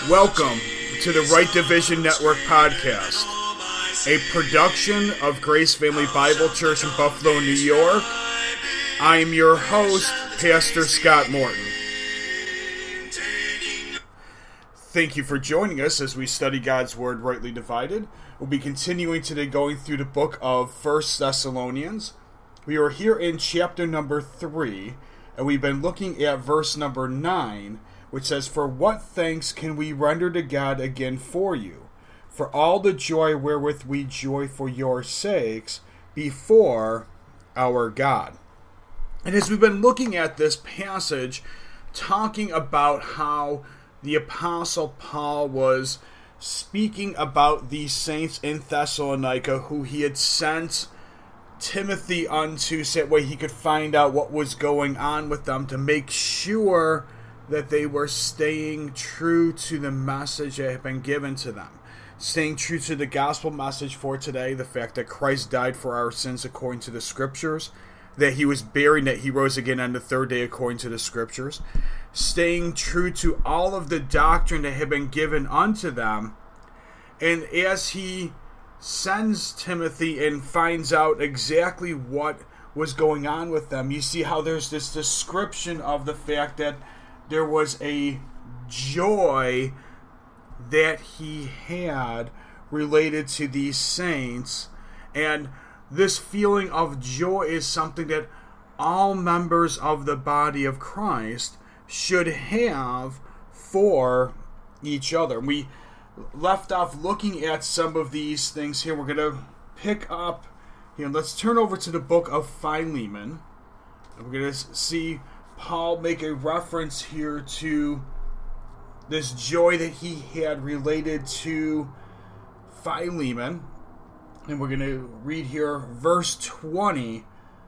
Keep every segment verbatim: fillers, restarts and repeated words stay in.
Welcome to the Right Division Network podcast, a production of Grace Family Bible Church in Buffalo, New York. I am your host, Pastor Scott Morton. Thank you for joining us as we study God's Word rightly divided. We'll be continuing today going through the book of First Thessalonians. We are here in chapter number three, and we've been looking at verse number nine, which says, "For what thanks can we render to God again for you, for all the joy wherewith we joy for your sakes before our God." And as we've been looking at this passage, talking about how the Apostle Paul was speaking about these saints in Thessalonica who he had sent Timothy unto, so that way he could find out what was going on with them to make sure that they were staying true to the message that had been given to them. Staying true to the gospel message for today, the fact that Christ died for our sins according to the scriptures, that he was buried, that he rose again on the third day according to the scriptures. Staying true to all of the doctrine that had been given unto them. And as he sends Timothy and finds out exactly what was going on with them, you see how there's this description of the fact that there was a joy that he had related to these saints. And this feeling of joy is something that all members of the body of Christ should have for each other. We left off looking at some of these things here. We're going to pick up here. Let's turn over to the book of Philemon. We're going to see Paul make a reference here to this joy that he had related to Philemon. And we're going to read here verse twenty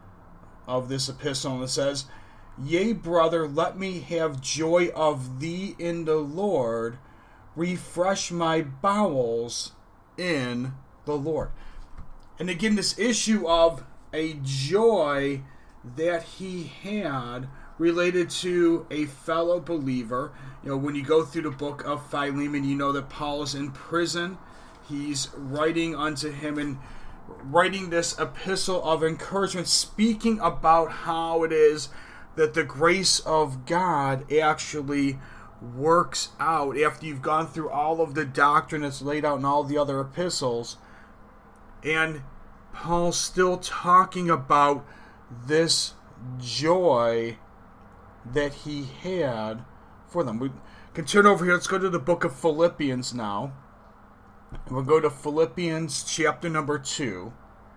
of this epistle. And it says, "Yea, brother, let me have joy of thee in the Lord. Refresh my bowels in the Lord." And again, this issue of a joy that he had related to a fellow believer. You know, when you go through the book of Philemon, you know that Paul is in prison. He's writing unto him and writing this epistle of encouragement, speaking about how it is that the grace of God actually works out after you've gone through all of the doctrine that's laid out in all the other epistles. And Paul's still talking about this joy that he had for them. We can turn over here. Let's go to the book of Philippians now. We'll go to Philippians chapter number two.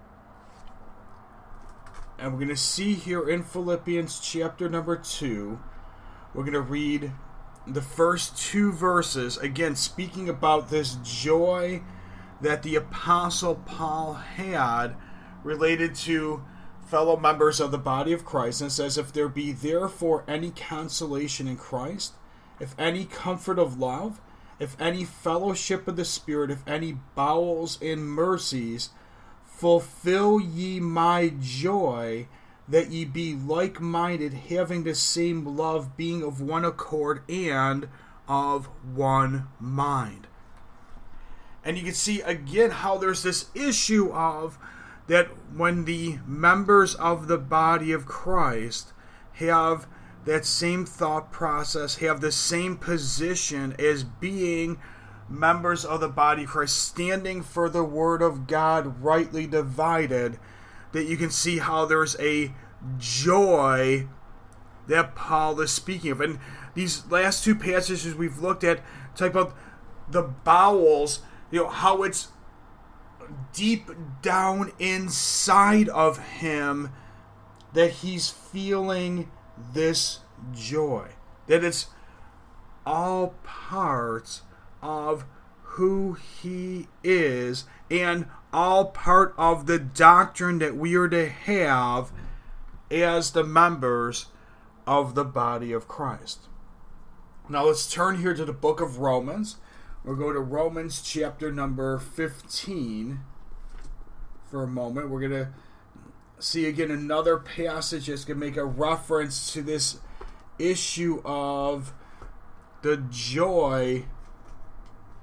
And we're going to see here in Philippians chapter number two, we're going to read the first two verses, again speaking about this joy that the Apostle Paul had related to fellow members of the body of Christ. And it says, "If there be therefore any consolation in Christ, if any comfort of love, if any fellowship of the Spirit, if any bowels and mercies, fulfill ye my joy, that ye be like-minded, having the same love, being of one accord and of one mind." And you can see again how there's this issue of that when the members of the body of Christ have that same thought process, have the same position as being members of the body of Christ, standing for the Word of God rightly divided, that you can see how there's a joy that Paul is speaking of. And these last two passages we've looked at talk about the bowels, you know, how it's deep down inside of him that he's feeling this joy, that it's all parts of who he is and all part of the doctrine that we are to have as the members of the body of Christ. Now let's turn here to the book of Romans. We'll go to Romans chapter number fifteen for a moment. We're going to see again another passage that's going to make a reference to this issue of the joy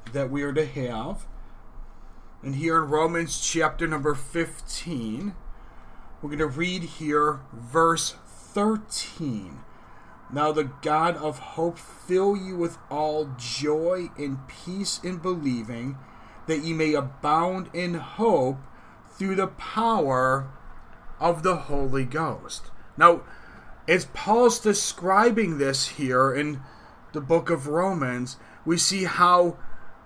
that we are to have. And here in Romans chapter number fifteen, we're going to read here verse thirteen. Now the God of hope fill you with all joy and peace in believing, that ye may abound in hope through the power of the Holy Ghost. Now, as Paul's describing this here in the book of Romans, we see how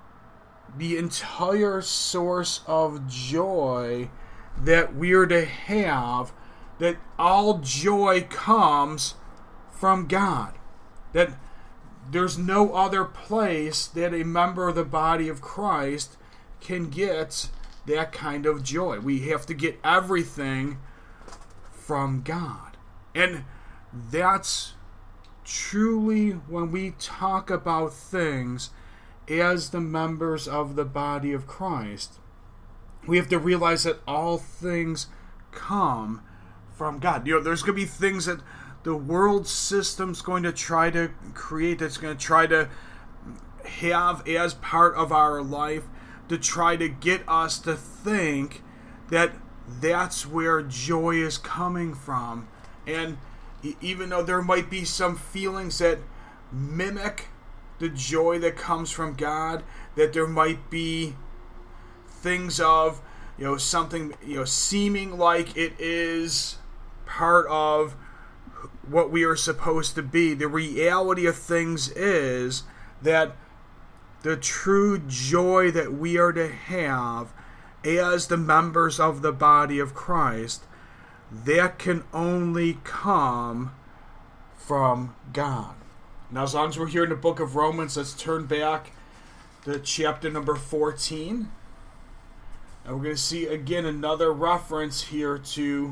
the entire source of joy that we're to have, that all joy comes from God. That there's no other place that a member of the body of Christ can get that kind of joy. We have to get everything from God. And that's truly when we talk about things as the members of the body of Christ, we have to realize that all things come from God. You know, there's going to be things that the world system's going to try to create, that's going to try to have as part of our life, to try to get us to think that that's where joy is coming from. And even though there might be some feelings that mimic the joy that comes from God, that there might be things of, you know, something, you know, seeming like it is part of what we are supposed to be, the reality of things is that the true joy that we are to have as the members of the body of Christ, that can only come from God. Now, as long as we're here in the book of Romans, let's turn back to chapter number fourteen. And we're going to see again another reference here to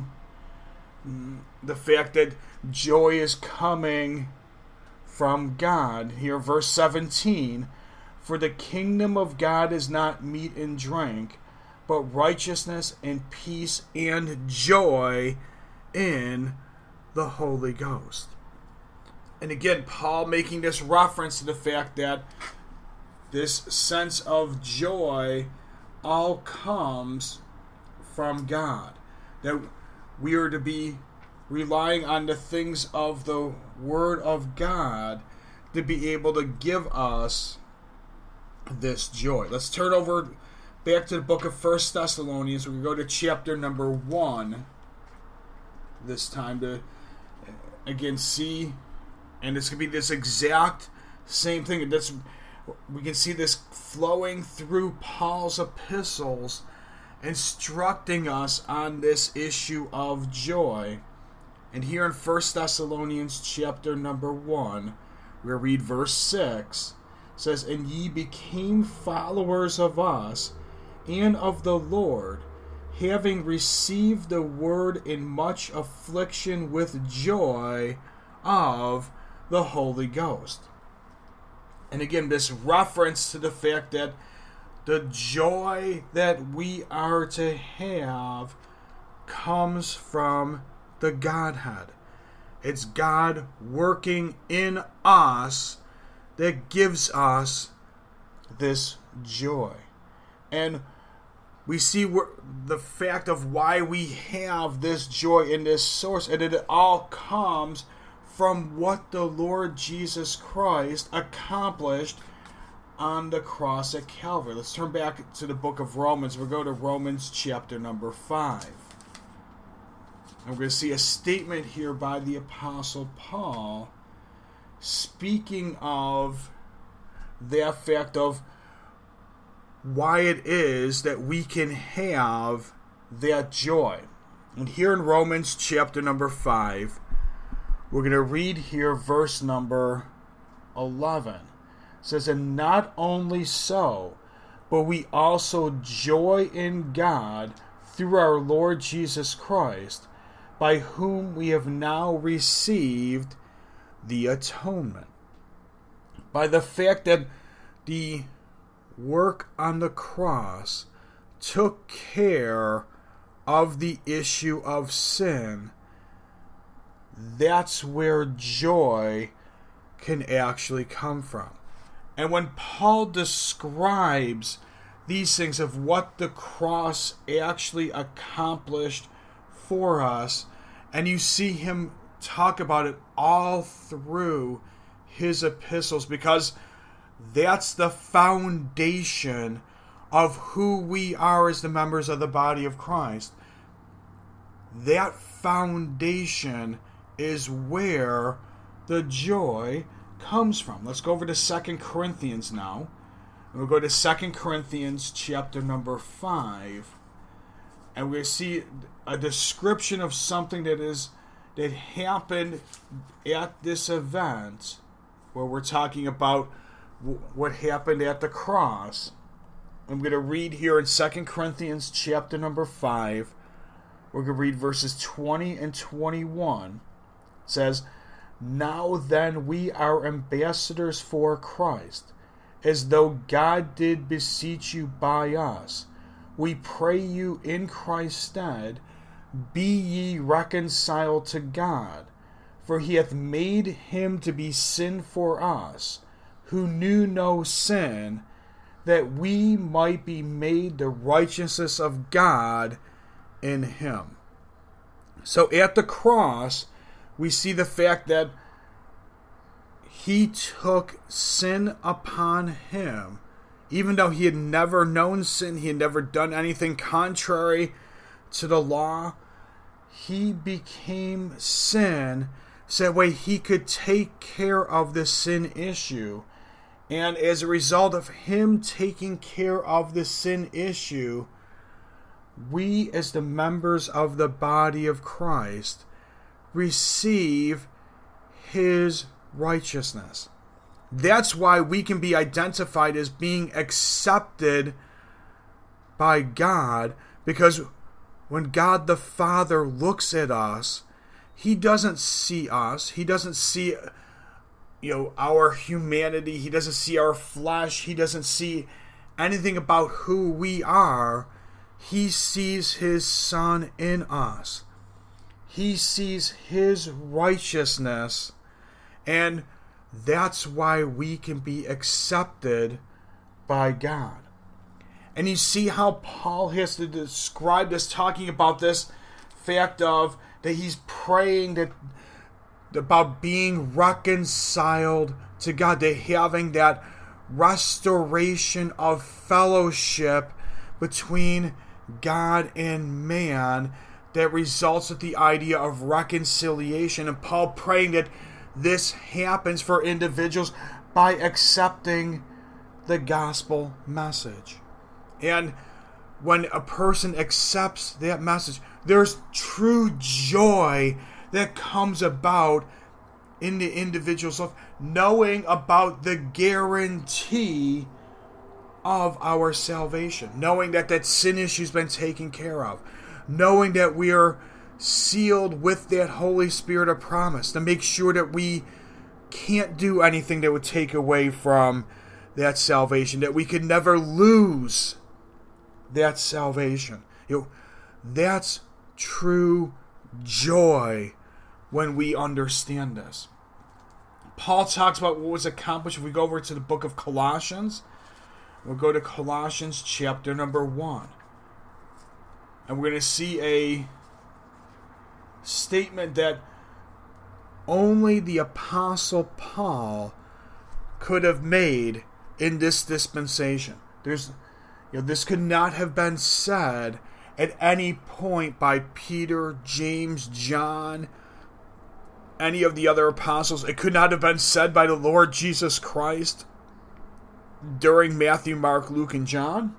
the fact that joy is coming from God. Here, verse seventeen, for the kingdom of God is not meat and drink, but righteousness and peace and joy in the Holy Ghost. And again, Paul making this reference to the fact that this sense of joy all comes from God. That we are to be relying on the things of the Word of God to be able to give us this joy. Let's turn over back to the book of First Thessalonians. We go to chapter number one this time to again see, and it's going to be this exact same thing. That's, we can see this flowing through Paul's epistles, instructing us on this issue of joy. And here in First Thessalonians chapter number one, we read verse six, it says, and ye became followers of us and of the Lord, having received the word in much affliction with joy of the Holy Ghost. And again, this reference to the fact that the joy that we are to have comes from the Godhead. It's God working in us that gives us this joy. And we see where, the fact of why we have this joy in this source, and it all comes from what the Lord Jesus Christ accomplished on the cross at Calvary. Let's turn back to the book of Romans. We'll go to Romans chapter number five. And we're going to see a statement here by the Apostle Paul speaking of that fact of why it is that we can have that joy. And here in Romans chapter number five, we're going to read here verse number eleven. It says, and not only so, but we also joy in God through our Lord Jesus Christ, by whom we have now received the atonement. By the fact that the work on the cross took care of the issue of sin, that's where joy can actually come from. And when Paul describes these things of what the cross actually accomplished for us, and you see him talk about it all through his epistles, because that's the foundation of who we are as the members of the body of Christ. That foundation is where the joy comes from. Let's go over to Second Corinthians now. And we'll go to Second Corinthians chapter number five. And we're going to see a description of something that is that happened at this event, where we're talking about w- what happened at the cross. I'm going to read here in Second Corinthians chapter number five. We're going to read verses twenty and twenty-one. It says, "Now then we are ambassadors for Christ, as though God did beseech you by us. We pray you in Christ's stead, be ye reconciled to God. For he hath made him to be sin for us, who knew no sin, that we might be made the righteousness of God in him." So at the cross, we see the fact that he took sin upon him. Even though he had never known sin, he had never done anything contrary to the law, he became sin so that way he could take care of the sin issue. And as a result of him taking care of the sin issue, we as the members of the body of Christ receive his righteousness. That's why we can be identified as being accepted by God, because when God the Father looks at us, he doesn't see us. He doesn't see, you know, our humanity. He doesn't see our flesh. He doesn't see anything about who we are. He sees his Son in us. He sees his righteousness, and that's why we can be accepted by God. And you see how Paul has to describe this, talking about this fact of that he's praying that about being reconciled to God, that having that restoration of fellowship between God and man that results with the idea of reconciliation. And Paul praying that this happens for individuals by accepting the gospel message. And when a person accepts that message, there's true joy that comes about in the individual's life, knowing about the guarantee of our salvation, knowing that that sin issue's been taken care of, knowing that we are sealed with that Holy Spirit of promise to make sure that we can't do anything that would take away from that salvation, that we could never lose that salvation. You know, that's true joy when we understand this. Paul talks about what was accomplished. If we go over to the book of Colossians, we'll go to Colossians chapter number one. And we're going to see a statement that only the Apostle Paul could have made in this dispensation. There's, you know, this could not have been said at any point by Peter, James, John, any of the other apostles. It could not have been said by the Lord Jesus Christ during Matthew, Mark, Luke, and John.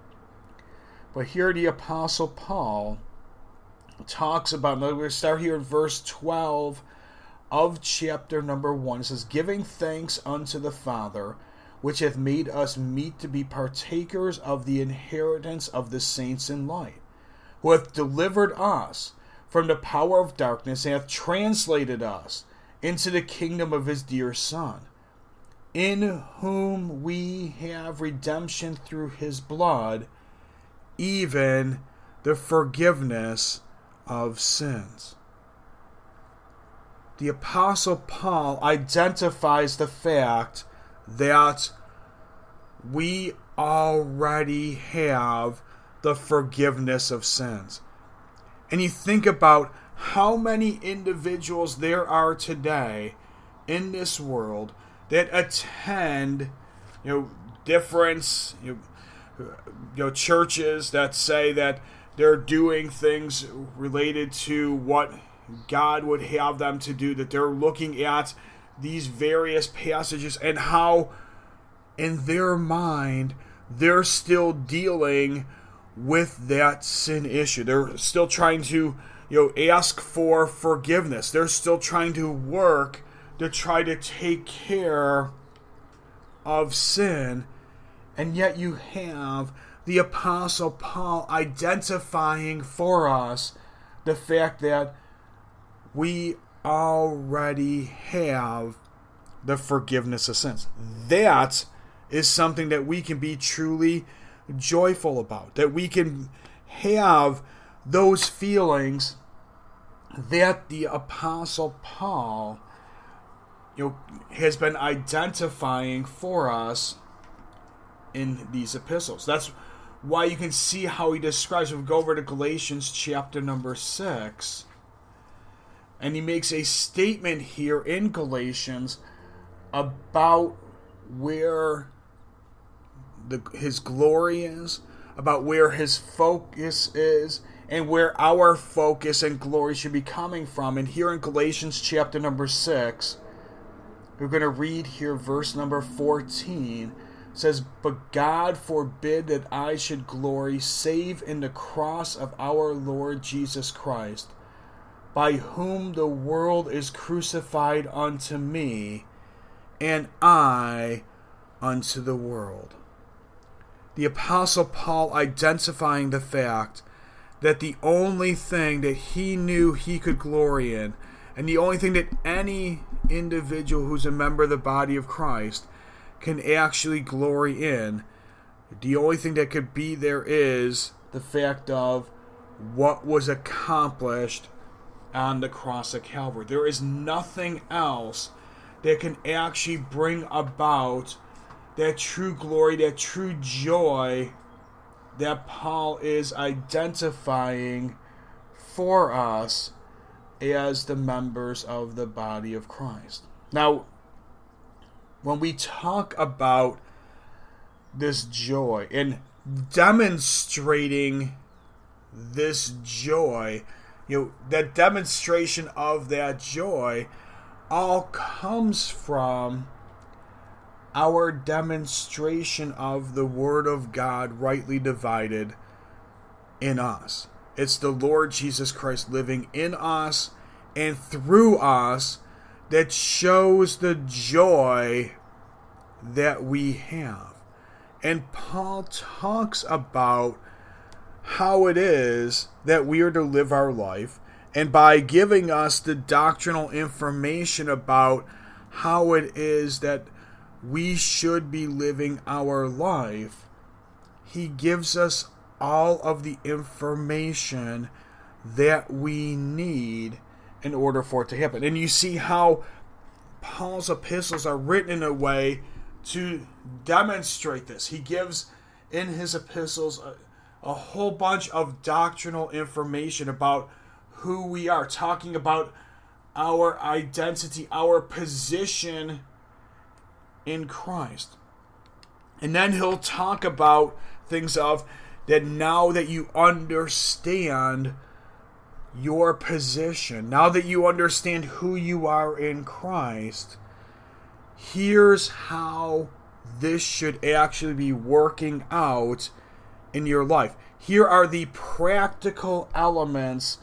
But here the Apostle Paul talks about, we're going to start here in verse twelve of chapter number one. It says, "Giving thanks unto the Father, which hath made us meet to be partakers of the inheritance of the saints in light, who hath delivered us from the power of darkness, and hath translated us into the kingdom of his dear Son, in whom we have redemption through his blood, even the forgiveness of sins." The Apostle Paul identifies the fact that we already have the forgiveness of sins. And you think about how many individuals there are today in this world that attend, you know, different, you know, you know, churches that say that they're doing things related to what God would have them to do, that they're looking at these various passages and how in their mind they're still dealing with that sin issue. They're still trying to, you know, ask for forgiveness. They're still trying to work to try to take care of sin. And yet you have the Apostle Paul identifying for us the fact that we already have the forgiveness of sins. That is something that we can be truly joyful about. That we can have those feelings that the Apostle Paul, you know, has been identifying for us in these epistles. That's why you can see how he describes. If we go over to Galatians chapter number six, and he makes a statement here in Galatians about where the, his glory is, about where his focus is, and where our focus and glory should be coming from. And here in Galatians chapter number six, we're going to read here verse number fourteen. It says, "But God forbid that I should glory save in the cross of our Lord Jesus Christ, by whom the world is crucified unto me, and I unto the world." The Apostle Paul identifying the fact that the only thing that he knew he could glory in, and the only thing that any individual who's a member of the body of Christ can actually glory in, the only thing that could be there is the fact of what was accomplished on the cross of Calvary. There is nothing else that can actually bring about that true glory, that true joy that Paul is identifying for us as the members of the body of Christ. Now, when we talk about this joy and demonstrating this joy, you know, that demonstration of that joy all comes from our demonstration of the Word of God rightly divided in us. It's the Lord Jesus Christ living in us and through us that shows the joy that we have. And Paul talks about how it is that we are to live our life, and by giving us the doctrinal information about how it is that we should be living our life, he gives us all of the information that we need in order for it to happen. And you see how Paul's epistles are written in a way to demonstrate this. He gives in his epistles a, a whole bunch of doctrinal information about who we are, talking about our identity, our position in Christ. And then he'll talk about things of that now that you understand your position, now that you understand who you are in Christ, here's how this should actually be working out in your life. Here are the practical elements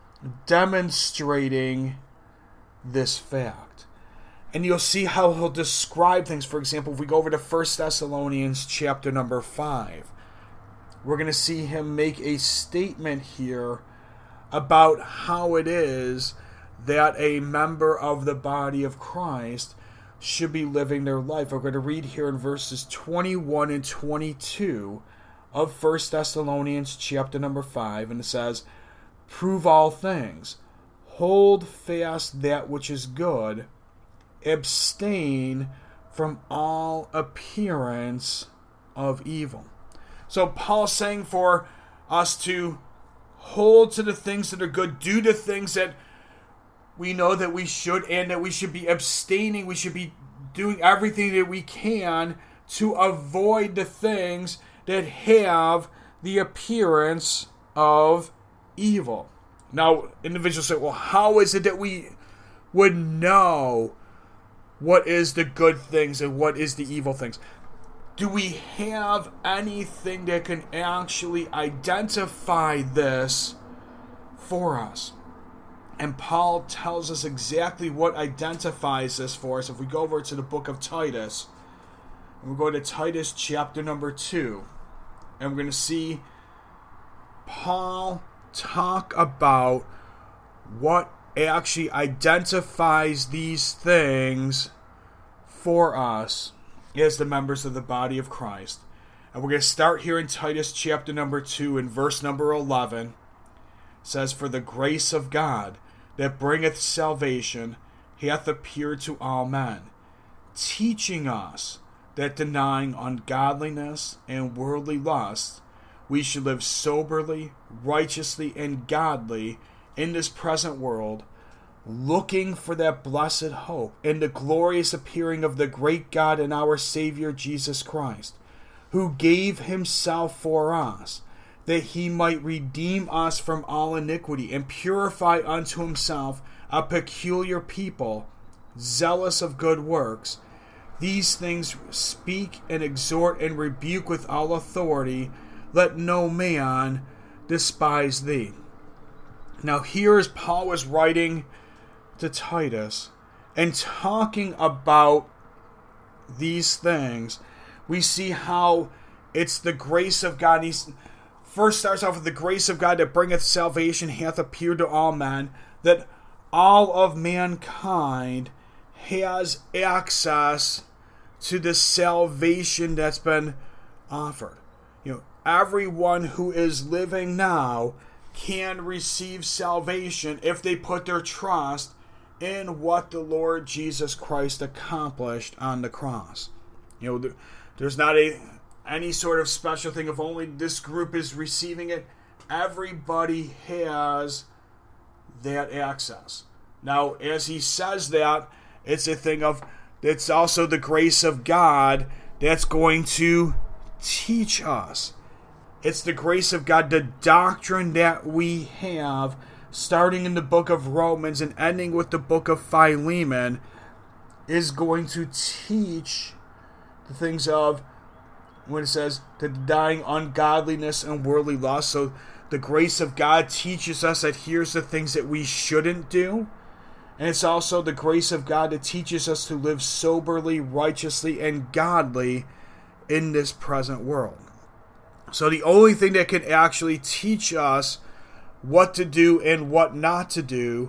demonstrating this fact. And you'll see how he'll describe things. For example, if we go over to First Thessalonians chapter number five, we're going to see him make a statement here about how it is that a member of the body of Christ should be living their life. We're going to read here in verses twenty-one and twenty-two of First Thessalonians chapter number five, and it says, "Prove all things, hold fast that which is good, abstain from all appearance of evil. So Paul's saying for us to hold to the things that are good, do the things that we know that we should, and that we should be abstaining. We should be doing everything that we can to avoid the things that have the appearance of evil. Now, individuals say, well, how is it that we would know what is the good things and what is the evil things? Do we have anything that can actually identify this for us? And Paul tells us exactly what identifies this for us. If we go over to the book of Titus, and we go to Titus chapter number two, and we're going to see Paul talk about what actually identifies these things for us as the members of the body of Christ. And we're going to start here in Titus chapter number two and verse number eleven. It says, "For the grace of God that bringeth salvation hath appeared to all men, teaching us that denying ungodliness and worldly lust, we should live soberly, righteously, and godly in this present world, looking for that blessed hope and the glorious appearing of the great God and our Savior Jesus Christ, who gave himself for us, that he might redeem us from all iniquity and purify unto himself a peculiar people, zealous of good works. These things speak and exhort and rebuke with all authority. Let no man despise thee." Now here is Paul is writing to Titus and talking about these things. We see how it's the grace of God. He first starts off with the grace of God that bringeth salvation hath appeared to all men, that all of mankind has access to the salvation that's been offered. You know, everyone who is living now can receive salvation if they put their trust in what the Lord Jesus Christ accomplished on the cross. You know, there's not a any sort of special thing if only this group is receiving it. Everybody has that access. Now, as he says that, it's a thing of, it's also the grace of God that's going to teach us. It's the grace of God, the doctrine that we have, starting in the book of Romans and ending with the book of Philemon, is going to teach the things of, when it says, the denying ungodliness and worldly lust. So the grace of God teaches us that here's the things that we shouldn't do. And it's also the grace of God that teaches us to live soberly, righteously, and godly in this present world. So the only thing that can actually teach us what to do and what not to do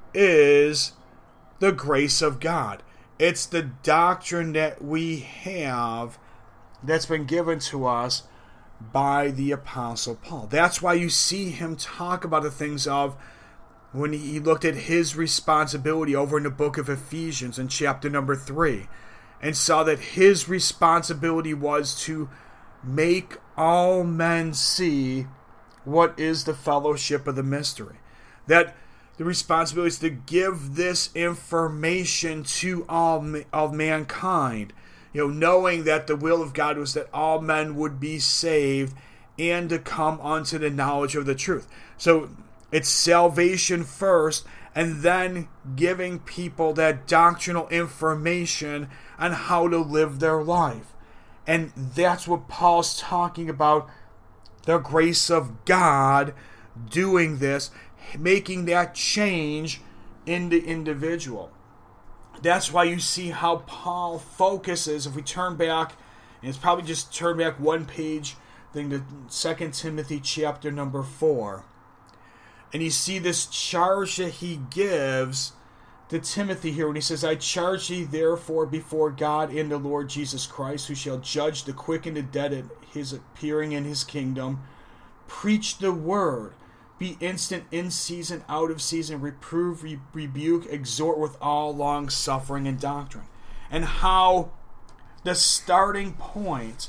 is the grace of God. It's the doctrine that we have that's been given to us by the Apostle Paul. That's why you see him talk about the things of when he looked at his responsibility over in the book of Ephesians in chapter number three, and saw that his responsibility was to make all men see what is the fellowship of the mystery. That the responsibility is to give this information to all of mankind, you know, knowing that the will of God was that all men would be saved and to come unto the knowledge of the truth. So it's salvation first, and then giving people that doctrinal information on how to live their life. And that's what Paul's talking about, the grace of God doing this, making that change in the individual. That's why you see how Paul focuses, if we turn back, and it's probably just turn back one page, then to Second Timothy chapter number four. And you see this charge that he gives to Timothy here when he says, "I charge thee therefore before God and the Lord Jesus Christ, who shall judge the quick and the dead at his appearing in his kingdom. Preach the word. Be instant in season, out of season. Reprove, re- rebuke, exhort with all long suffering and doctrine." And how the starting point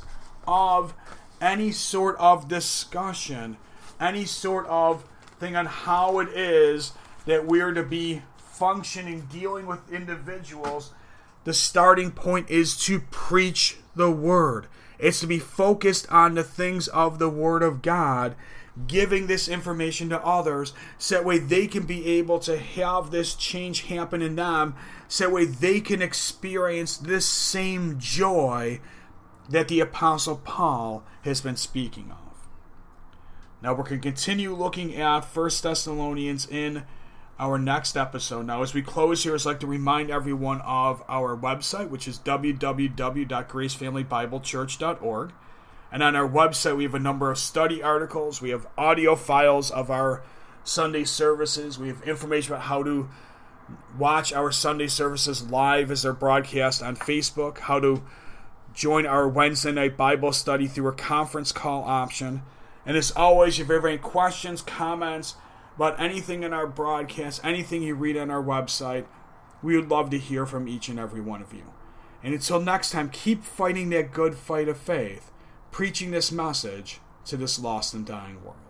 of any sort of discussion, any sort of thing on how it is that we're to be functioning, dealing with individuals, the starting point is to preach the Word. It's to be focused on the things of the Word of God, giving this information to others, so that way they can be able to have this change happen in them, so that way they can experience this same joy that the Apostle Paul has been speaking of. Now we're going to continue looking at First Thessalonians in our next episode. Now as we close here, I'd like to remind everyone of our website, which is w w w dot grace family bible church dot org. And on our website we have a number of study articles, we have audio files of our Sunday services, we have information about how to watch our Sunday services live as they're broadcast on Facebook, how to join our Wednesday night Bible study through a conference call option. And as always, if you have any questions, comments about anything in our broadcast, anything you read on our website, we would love to hear from each and every one of you. And until next time, keep fighting that good fight of faith, preaching this message to this lost and dying world.